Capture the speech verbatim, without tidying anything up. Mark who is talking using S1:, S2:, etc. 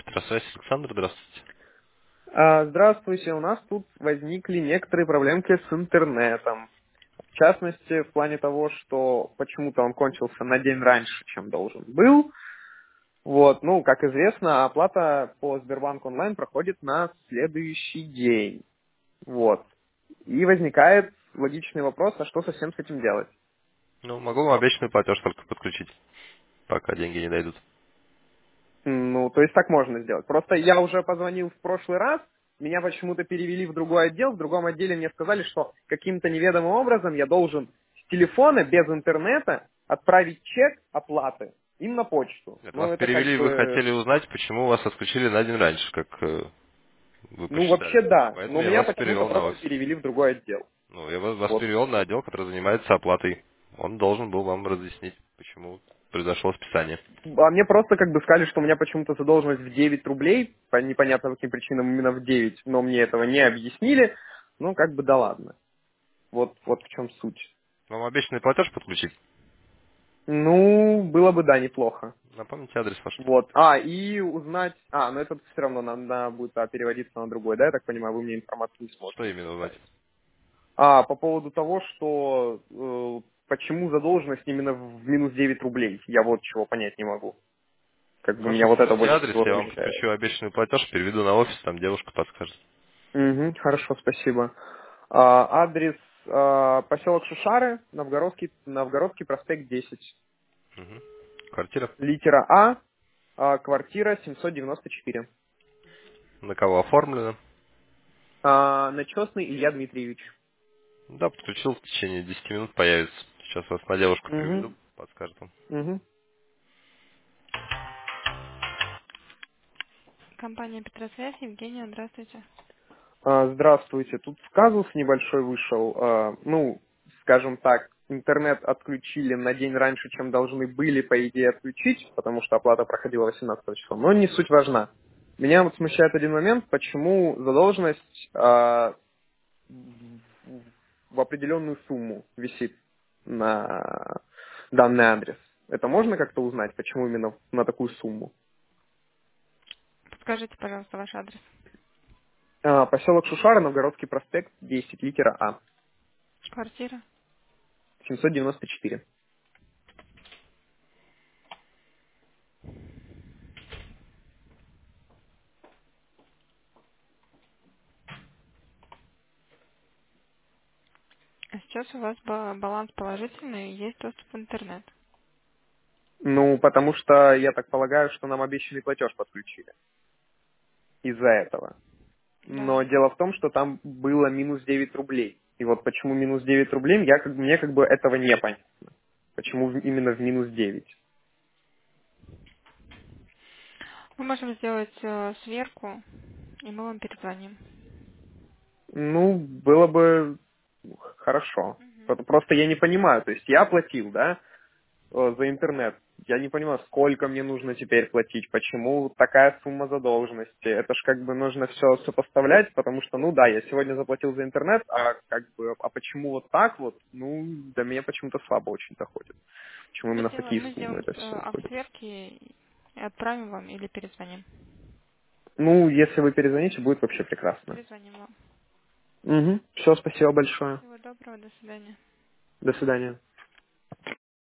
S1: Петросвязь, Александр, здравствуйте.
S2: А, Здравствуйте, у нас тут возникли некоторые проблемки с интернетом. В частности, в плане того, что почему-то он кончился на день раньше, чем должен был. Вот, ну, как известно, оплата по Сбербанк онлайн проходит на следующий день. Вот. И возникает логичный вопрос, а что совсем с этим делать?
S1: Ну, могу вам обещанный платеж только подключить, пока деньги не дойдут.
S2: Ну, то есть так можно сделать. Просто я уже позвонил в прошлый раз, меня почему-то перевели в другой отдел, в другом отделе мне сказали, что каким-то неведомым образом я должен с телефона без интернета отправить чек оплаты им на почту.
S1: Нет,
S2: Ну,
S1: вас
S2: это как
S1: перевели, вы
S2: бы,
S1: хотели узнать, почему вас отключили на день раньше, как э, вы
S2: ну,
S1: посчитали.
S2: вообще да, но
S1: Поэтому я
S2: меня
S1: вас
S2: почему-то
S1: перевел на
S2: просто
S1: офис.
S2: перевели в другой отдел.
S1: Ну, я вас вас
S2: Вот.
S1: перевел на отдел, который занимается оплатой. Он должен был вам разъяснить, почему произошло списание.
S2: А мне просто как бы сказали, что у меня почему-то задолженность в девять рублей, по непонятным каким причинам именно в девять, но мне этого не объяснили. Ну, как бы да ладно. Вот, вот в чем суть.
S1: Вам обещанный платеж подключить?
S2: Ну, было бы, да, неплохо.
S1: Напомните адрес ваш.
S2: Вот. А, и узнать... А, ну это все равно надо, надо будет а, переводиться на другой, да, я так понимаю, вы мне информацию не
S1: Что
S2: сможете
S1: именно узнать?
S2: предоставить. А, по поводу того, что... э, почему задолженность именно в минус девять рублей? Я вот чего понять не могу. Как бы
S1: Хорошо,
S2: меня вот это
S1: скажите
S2: больше
S1: адрес,
S2: всего
S1: я вам
S2: смущает.
S1: подключу обещанный платеж, переведу на офис, там девушка подскажет.
S2: Угу, хорошо, спасибо. А, адрес а, поселок Шушары, Новгородский, Новгородский проспект десять.
S1: Мгм. Квартира?
S2: Литера А, а, квартира семьсот девяносто четыре.
S1: На кого оформлено?
S2: А, Начесный Илья Дмитриевич.
S1: Да, подключил, в течение десяти минут появится. Сейчас вас на девушку
S2: Угу,
S1: переведу, подскажет вам.
S2: угу.
S3: Компания Петросвязь, Евгения, здравствуйте.
S2: А, Здравствуйте. Тут казус небольшой вышел. А, Ну, скажем так, интернет отключили на день раньше, чем должны были, по идее, отключить, потому что оплата проходила восемнадцатого числа. Но не суть важна. Меня вот смущает один момент, почему задолженность а, в в определенную сумму висит на данный адрес. Это можно как-то узнать, почему именно на такую сумму?
S3: Подскажите, пожалуйста, ваш адрес.
S2: А, Поселок Шушара, Новгородский проспект, десять, литера А,
S3: Квартира.
S2: семьсот девяносто четыре.
S3: А сейчас у вас ба- баланс положительный, есть доступ в интернет.
S2: Ну, потому что я так полагаю, что нам обещанный платеж подключили из-за этого.
S3: Да.
S2: Но дело в том, что там было минус девять рублей. И вот почему минус девять рублей, я как, мне как бы этого не понятно. Почему в- именно в минус девять?
S3: Мы можем сделать э, сверку, и мы вам перезвоним.
S2: Ну, было бы хорошо.
S3: Мгм.
S2: Пот- Просто я не понимаю. То есть я платил, да, э, за интернет. Я не понимаю, сколько мне нужно теперь платить, почему такая сумма задолженности. Это ж как бы нужно все сопоставлять, потому что, ну да, я сегодня заплатил за интернет, а как бы, а почему вот так вот, ну, до меня почему-то слабо очень доходит. Почему
S3: Мы
S2: именно в
S3: сделаем,
S2: такие
S3: мы
S2: суммы
S3: сделаем
S2: это
S3: э,
S2: все
S3: акт
S2: уходит.
S3: сверки и отправим вам или перезвоним.
S2: Ну, если вы перезвоните, будет вообще прекрасно.
S3: Перезвоним вам.
S2: Угу. Все, спасибо большое.
S3: Всего доброго, до свидания.
S2: До свидания.